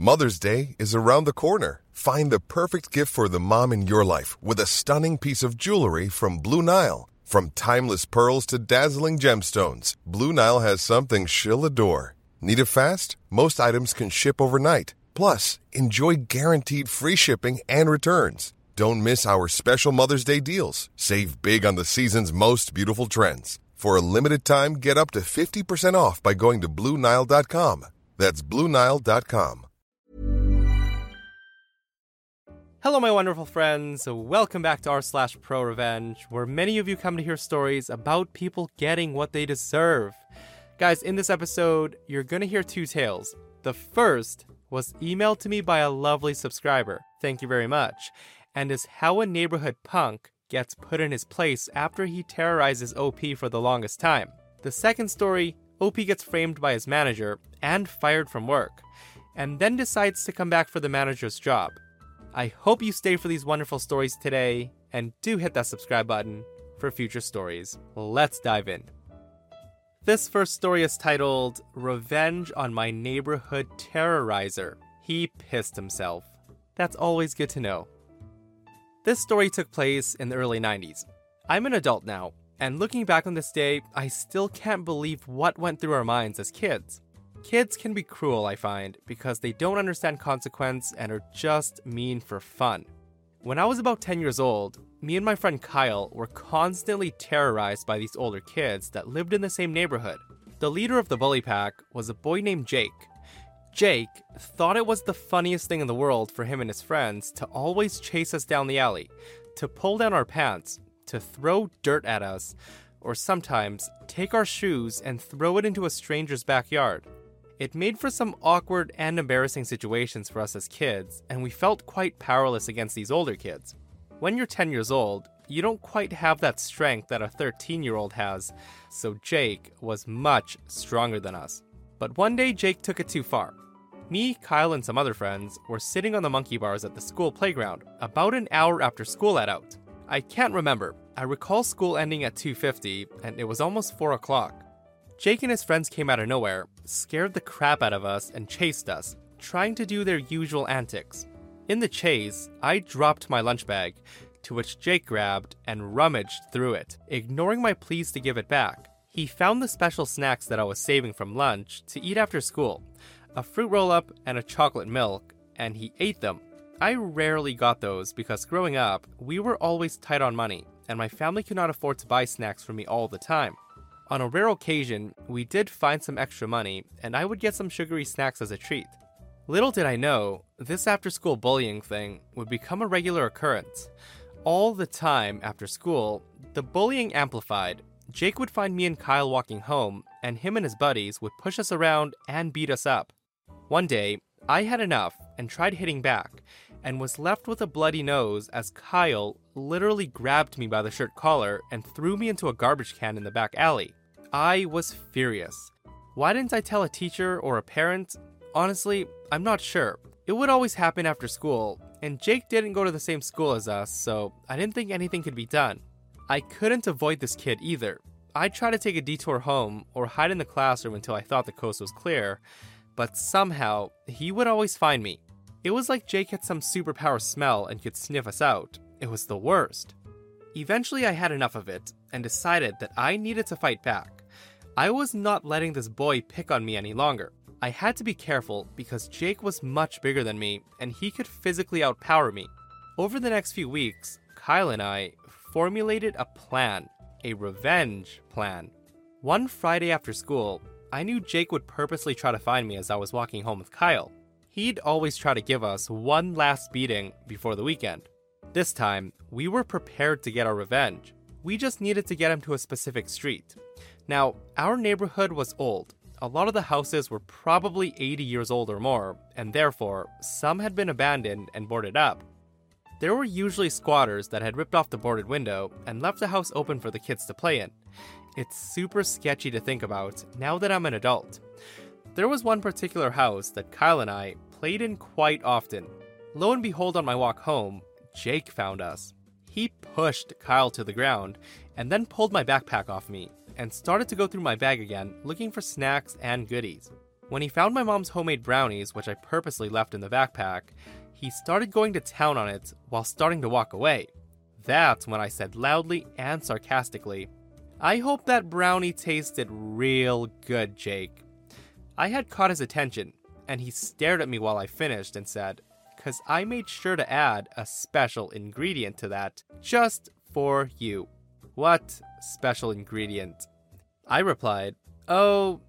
Mother's Day is around the corner. Find the perfect gift for the mom in your life with a stunning piece of jewelry from Blue Nile. From timeless pearls to dazzling gemstones, Blue Nile has something she'll adore. Need it fast? Most items can ship overnight. Plus, enjoy guaranteed free shipping and returns. Don't miss our special Mother's Day deals. Save big on the season's most beautiful trends. For a limited time, get up to 50% off by going to BlueNile.com. That's BlueNile.com. Hello, my wonderful friends. Welcome back to r/Pro Revenge, where many of you come to hear stories about people getting what they deserve. Guys, in this episode, you're going to hear two tales. The first was emailed to me by a lovely subscriber. Thank you very much. And is how a neighborhood punk gets put in his place after he terrorizes OP for the longest time. The second story, OP gets framed by his manager and fired from work, and then decides to come back for the manager's job. I hope you stay for these wonderful stories today, and do hit that subscribe button for future stories. Let's dive in. This first story is titled, Revenge on My Neighborhood Terrorizer. He pissed himself. That's always good to know. This story took place in the early 90s. I'm an adult now, and looking back on this day, I still can't believe what went through our minds as kids. Kids can be cruel, I find, because they don't understand consequence and are just mean for fun. When I was about 10 years old, me and my friend Kyle were constantly terrorized by these older kids that lived in the same neighborhood. The leader of the bully pack was a boy named Jake. Jake thought it was the funniest thing in the world for him and his friends to always chase us down the alley, to pull down our pants, to throw dirt at us, or sometimes take our shoes and throw it into a stranger's backyard. It made for some awkward and embarrassing situations for us as kids, and we felt quite powerless against these older kids. When you're 10 years old, you don't quite have that strength that a 13-year-old has, so Jake was much stronger than us. But one day Jake took it too far. Me, Kyle, and some other friends were sitting on the monkey bars at the school playground about an hour after school let out. I can't remember. I recall school ending at 2:50, and it was almost 4 o'clock. Jake and his friends came out of nowhere, scared the crap out of us, and chased us, trying to do their usual antics. In the chase, I dropped my lunch bag, to which Jake grabbed and rummaged through it, ignoring my pleas to give it back. He found the special snacks that I was saving from lunch to eat after school, a fruit roll-up and a chocolate milk, and he ate them. I rarely got those because growing up, we were always tight on money, and my family could not afford to buy snacks for me all the time. On a rare occasion, we did find some extra money, and I would get some sugary snacks as a treat. Little did I know, this after-school bullying thing would become a regular occurrence. All the time after school, the bullying amplified. Jake would find me and Kyle walking home, and him and his buddies would push us around and beat us up. One day, I had enough and tried hitting back, and was left with a bloody nose as Kyle literally grabbed me by the shirt collar and threw me into a garbage can in the back alley. I was furious. Why didn't I tell a teacher or a parent? Honestly, I'm not sure. It would always happen after school, and Jake didn't go to the same school as us, so I didn't think anything could be done. I couldn't avoid this kid either. I'd try to take a detour home or hide in the classroom until I thought the coast was clear, but somehow he would always find me. It was like Jake had some superpower smell and could sniff us out. It was the worst. Eventually I had enough of it and decided that I needed to fight back. I was not letting this boy pick on me any longer. I had to be careful because Jake was much bigger than me and he could physically outpower me. Over the next few weeks, Kyle and I formulated a plan, a revenge plan. One Friday after school, I knew Jake would purposely try to find me as I was walking home with Kyle. He'd always try to give us one last beating before the weekend. This time, we were prepared to get our revenge. We just needed to get him to a specific street. Now, our neighborhood was old. A lot of the houses were probably 80 years old or more, and therefore, some had been abandoned and boarded up. There were usually squatters that had ripped off the boarded window and left the house open for the kids to play in. It's super sketchy to think about now that I'm an adult. There was one particular house that Kyle and I played in quite often. Lo and behold, on my walk home, Jake found us. He pushed Kyle to the ground and then pulled my backpack off me and started to go through my bag again looking for snacks and goodies. When he found my mom's homemade brownies, which I purposely left in the backpack, he started going to town on it while starting to walk away. That's when I said loudly and sarcastically, "I hope that brownie tasted real good, Jake." I had caught his attention, and he stared at me while I finished and said, "'Cause I made sure to add a special ingredient to that, just for you." "What special ingredient?" I replied, "Oh,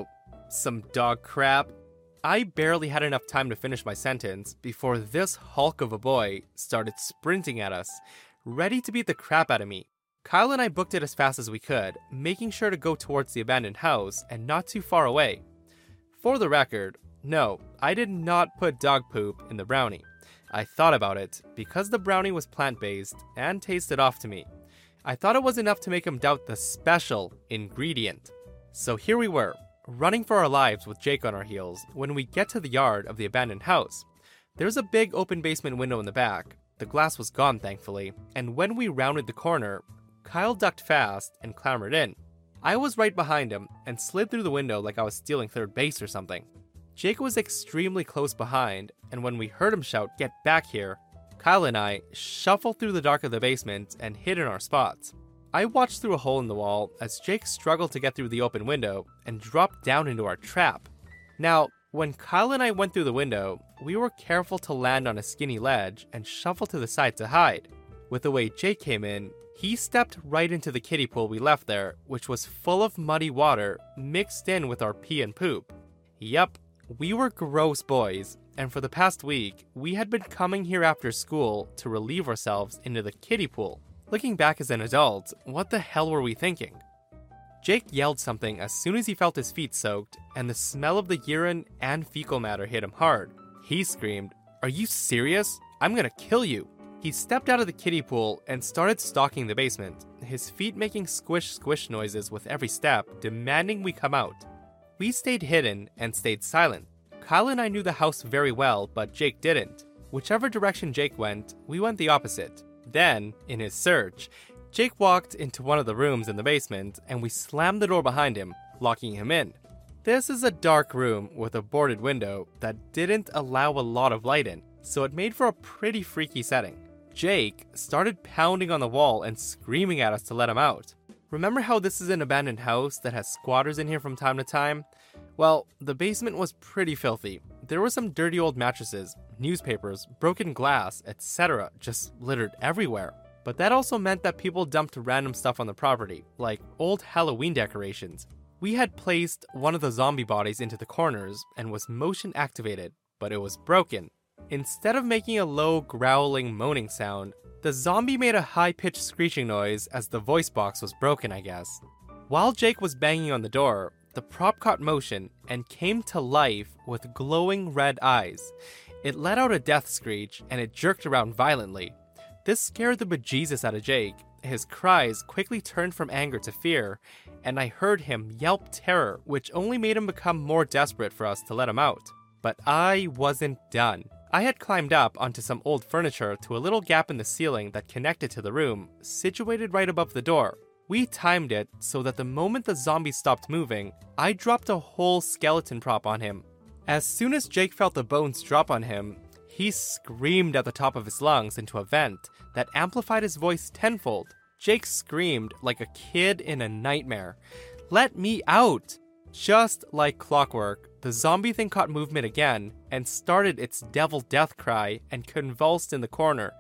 some dog crap." I barely had enough time to finish my sentence before this hulk of a boy started sprinting at us, ready to beat the crap out of me. Kyle and I booked it as fast as we could, making sure to go towards the abandoned house and not too far away. For the record, no, I did not put dog poop in the brownie. I thought about it because the brownie was plant-based and tasted off to me. I thought it was enough to make him doubt the special ingredient. So here we were, running for our lives with Jake on our heels when we get to the yard of the abandoned house. There's a big open basement window in the back. The glass was gone, thankfully, and when we rounded the corner, Kyle ducked fast and clambered in. I was right behind him and slid through the window like I was stealing third base or something. Jake was extremely close behind, and when we heard him shout, "Get back here," Kyle and I shuffled through the dark of the basement and hid in our spots. I watched through a hole in the wall as Jake struggled to get through the open window and dropped down into our trap. Now, when Kyle and I went through the window, we were careful to land on a skinny ledge and shuffle to the side to hide. With the way Jake came in, he stepped right into the kiddie pool we left there, which was full of muddy water mixed in with our pee and poop. Yup, we were gross boys, and for the past week, we had been coming here after school to relieve ourselves into the kiddie pool. Looking back as an adult, what the hell were we thinking? Jake yelled something as soon as he felt his feet soaked, and the smell of the urine and fecal matter hit him hard. He screamed, "Are you serious? I'm gonna kill you!" He stepped out of the kiddie pool and started stalking the basement, his feet making squish-squish noises with every step, demanding we come out. We stayed hidden and stayed silent. Kyle and I knew the house very well, but Jake didn't. Whichever direction Jake went, we went the opposite. Then, in his search, Jake walked into one of the rooms in the basement, and we slammed the door behind him, locking him in. This is a dark room with a boarded window that didn't allow a lot of light in, so it made for a pretty freaky setting. Jake started pounding on the wall and screaming at us to let him out. Remember how this is an abandoned house that has squatters in here from time to time? Well, the basement was pretty filthy. There were some dirty old mattresses, newspapers, broken glass, etc. just littered everywhere. But that also meant that people dumped random stuff on the property, like old Halloween decorations. We had placed one of the zombie bodies into the corners and was motion activated, but it was broken. Instead of making a low, growling, moaning sound, the zombie made a high-pitched screeching noise as the voice box was broken, I guess. While Jake was banging on the door, the prop caught motion and came to life with glowing red eyes. It let out a death screech and it jerked around violently. This scared the bejesus out of Jake. His cries quickly turned from anger to fear, and I heard him yelp terror, which only made him become more desperate for us to let him out. But I wasn't done. I had climbed up onto some old furniture to a little gap in the ceiling that connected to the room, situated right above the door. We timed it so that the moment the zombie stopped moving, I dropped a whole skeleton prop on him. As soon as Jake felt the bones drop on him, he screamed at the top of his lungs into a vent that amplified his voice tenfold. Jake screamed like a kid in a nightmare. "Let me out!" Just like clockwork, the zombie thing caught movement again and started its devil death cry and convulsed in the corner.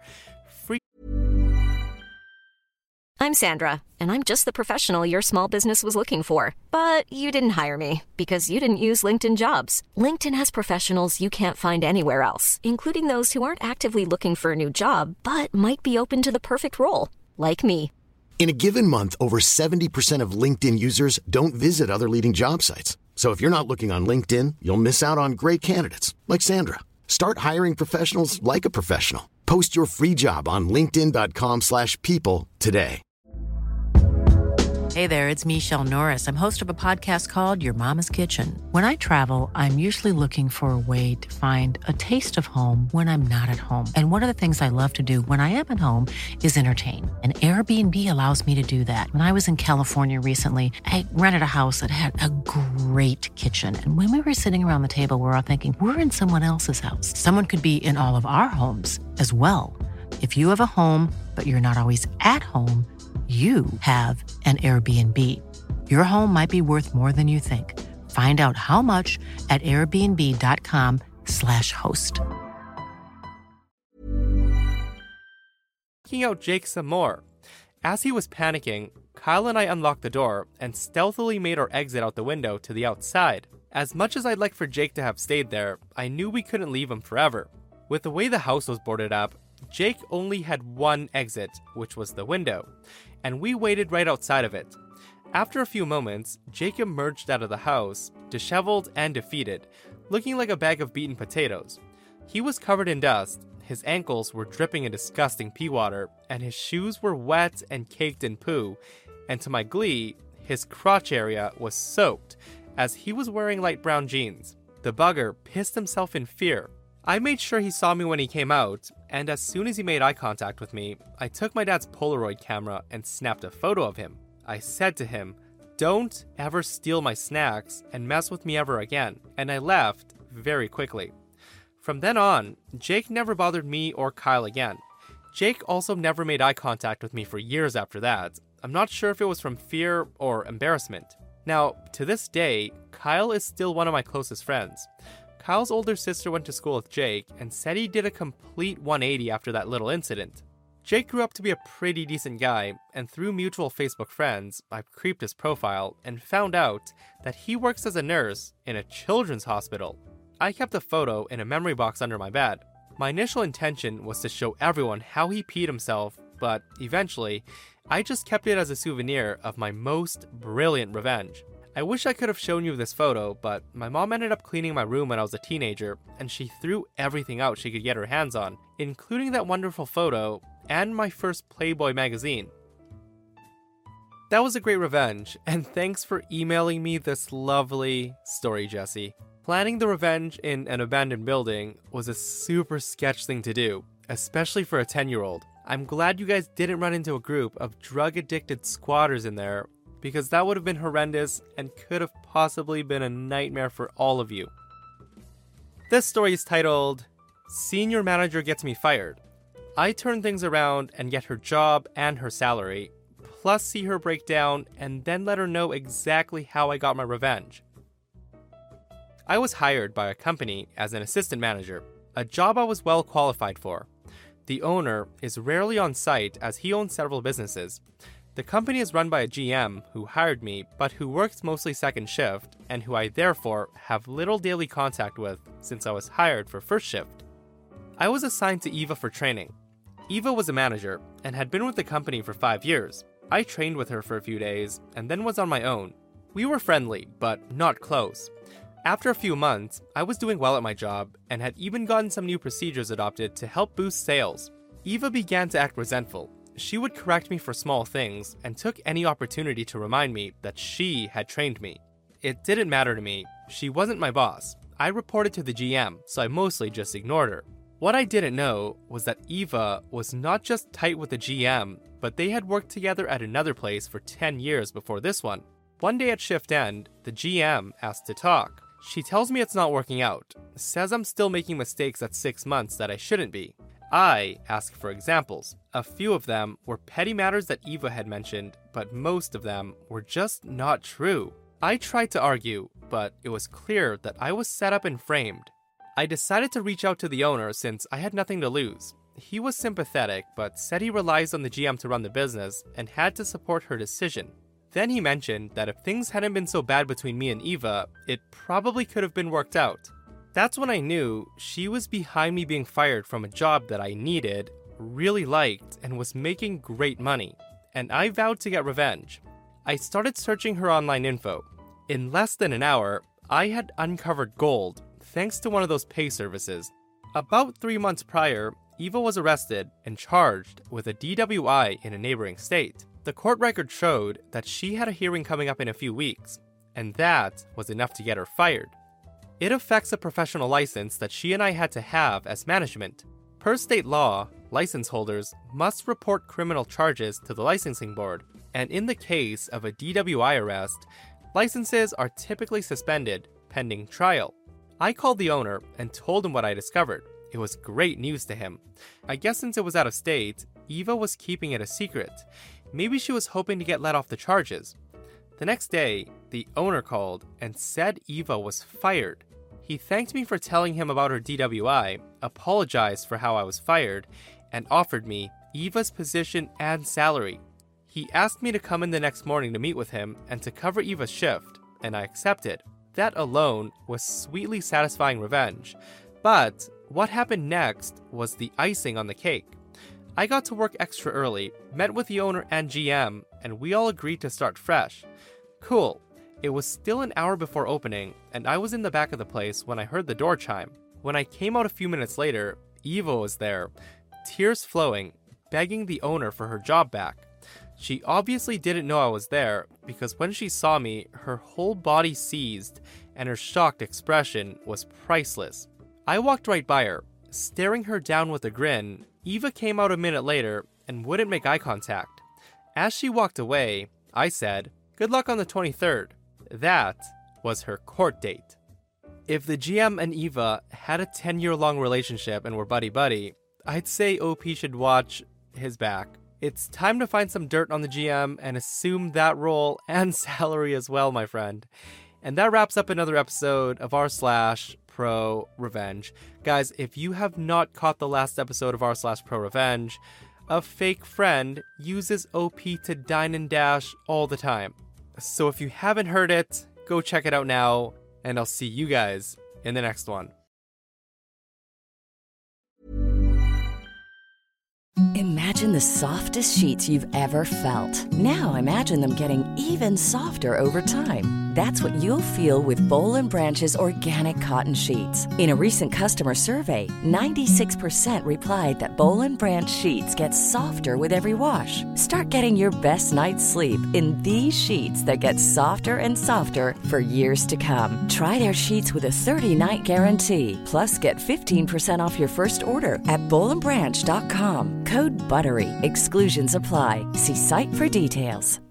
I'm Sandra, and I'm just the professional your small business was looking for. But you didn't hire me because you didn't use LinkedIn Jobs. LinkedIn has professionals you can't find anywhere else, including those who aren't actively looking for a new job, but might be open to the perfect role, like me. In a given month, over 70% of LinkedIn users don't visit other leading job sites. So if you're not looking on LinkedIn, you'll miss out on great candidates like Sandra. Start hiring professionals like a professional. Post your free job on linkedin.com/people today. Hey there, it's Michelle Norris. I'm host of a podcast called Your Mama's Kitchen. When I travel, I'm usually looking for a way to find a taste of home when I'm not at home. And one of the things I love to do when I am at home is entertain. And Airbnb allows me to do that. When I was in California recently, I rented a house that had a great kitchen. And when we were sitting around the table, we're all thinking, we're in someone else's house. Someone could be in all of our homes as well. If you have a home, but you're not always at home, you have an Airbnb. Your home might be worth more than you think. Find out how much at airbnb.com/host. Checking out Jake some more. As he was panicking, Kyle and I unlocked the door and stealthily made our exit out the window to the outside. As much as I'd like for Jake to have stayed there, I knew we couldn't leave him forever. With the way the house was boarded up, Jake only had one exit, which was the window, and we waited right outside of it. After a few moments, Jake emerged out of the house, disheveled and defeated, looking like a bag of beaten potatoes. He was covered in dust, his ankles were dripping in disgusting pea water, and his shoes were wet and caked in poo, and to my glee, his crotch area was soaked, as he was wearing light brown jeans. The bugger pissed himself in fear. I made sure he saw me when he came out, and as soon as he made eye contact with me, I took my dad's Polaroid camera and snapped a photo of him. I said to him, "Don't ever steal my snacks and mess with me ever again," and I left very quickly. From then on, Jake never bothered me or Kyle again. Jake also never made eye contact with me for years after that. I'm not sure if it was from fear or embarrassment. Now, to this day, Kyle is still one of my closest friends. Kyle's older sister went to school with Jake and said he did a complete 180 after that little incident. Jake grew up to be a pretty decent guy, and through mutual Facebook friends, I creeped his profile and found out that he works as a nurse in a children's hospital. I kept the photo in a memory box under my bed. My initial intention was to show everyone how he peed himself, but eventually, I just kept it as a souvenir of my most brilliant revenge. I wish I could have shown you this photo, but my mom ended up cleaning my room when I was a teenager, and she threw everything out she could get her hands on, including that wonderful photo and my first Playboy magazine. That was a great revenge, and thanks for emailing me this lovely story, Jesse. Planning the revenge in an abandoned building was a super sketch thing to do, especially for a 10-year-old. I'm glad you guys didn't run into a group of drug-addicted squatters in there, because that would have been horrendous and could have possibly been a nightmare for all of you. This story is titled, "Senior Manager Gets Me Fired." I turn things around and get her job and her salary, plus see her break down and then let her know exactly how I got my revenge. I was hired by a company as an assistant manager, a job I was well qualified for. The owner is rarely on site as he owns several businesses. The company is run by a GM who hired me, but who works mostly second shift, and who I therefore have little daily contact with since I was hired for first shift. I was assigned to Eva for training. Eva was a manager and had been with the company for 5 years. I trained with her for a few days and then was on my own. We were friendly, but not close. After a few months, I was doing well at my job and had even gotten some new procedures adopted to help boost sales. Eva began to act resentful. She would correct me for small things and took any opportunity to remind me that she had trained me. It didn't matter to me. She wasn't my boss. I reported to the GM, so I mostly just ignored her. What I didn't know was that Eva was not just tight with the GM, but they had worked together at another place for 10 years before this one. One day at shift end, the GM asked to talk. She tells me it's not working out, says I'm still making mistakes at 6 months that I shouldn't be. I ask for examples. A few of them were petty matters that Eva had mentioned, but most of them were just not true. I tried to argue, but it was clear that I was set up and framed. I decided to reach out to the owner since I had nothing to lose. He was sympathetic, but said he relies on the GM to run the business and had to support her decision. Then he mentioned that if things hadn't been so bad between me and Eva, it probably could have been worked out. That's when I knew she was behind me being fired from a job that I needed, really liked, and was making great money. And I vowed to get revenge. I started searching her online info. In less than an hour, I had uncovered gold, thanks to one of those pay services. About 3 months prior, Eva was arrested and charged with a DWI in a neighboring state. The court record showed that she had a hearing coming up in a few weeks, and that was enough to get her fired. It affects a professional license that she and I had to have as management. Per state law, license holders must report criminal charges to the licensing board, and in the case of a DWI arrest, Licenses are typically suspended pending trial. I called the owner and told him what I discovered. It was great news to him. I guess since it was out of state, Eva was keeping it a secret. Maybe she was hoping to get let off the charges. The next day, the owner called and said Eva was fired. He thanked me for telling him about her DWI, apologized for how I was fired, and offered me Eva's position and salary. He asked me to come in the next morning to meet with him and to cover Eva's shift, and I accepted. That alone was sweetly satisfying revenge. But what happened next was the icing on the cake. I got to work extra early, met with the owner and GM, and we all agreed to start fresh. Cool. It was still an hour before opening, and I was in the back of the place when I heard the door chime. When I came out a few minutes later, Eva was there, tears flowing, begging the owner for her job back. She obviously didn't know I was there, because when she saw me, her whole body seized, and her shocked expression was priceless. I walked right by her, staring her down with a grin. Eva came out a minute later and wouldn't make eye contact. As she walked away, I said, "Good luck on the 23rd. That was her court date. If the GM and Eva had a 10-year-long relationship and were buddy-buddy, I'd say OP should watch his back. It's time to find some dirt on the GM and assume that role and salary as well, my friend. And that wraps up another episode of r/Pro Revenge. Guys, if you have not caught the last episode of r/Pro Revenge, a fake friend uses OP to dine and dash all the time. So if you haven't heard it, go check it out now, and I'll see you guys in the next one. Imagine the softest sheets you've ever felt. Now imagine them getting even softer over time. That's what you'll feel with Boll & Branch's organic cotton sheets. In a recent customer survey, 96% replied that Boll & Branch sheets get softer with every wash. Start getting your best night's sleep in these sheets that get softer and softer for years to come. Try their sheets with a 30-night guarantee. Plus, get 15% off your first order at bollandbranch.com. Code BUTTERY. Exclusions apply. See site for details.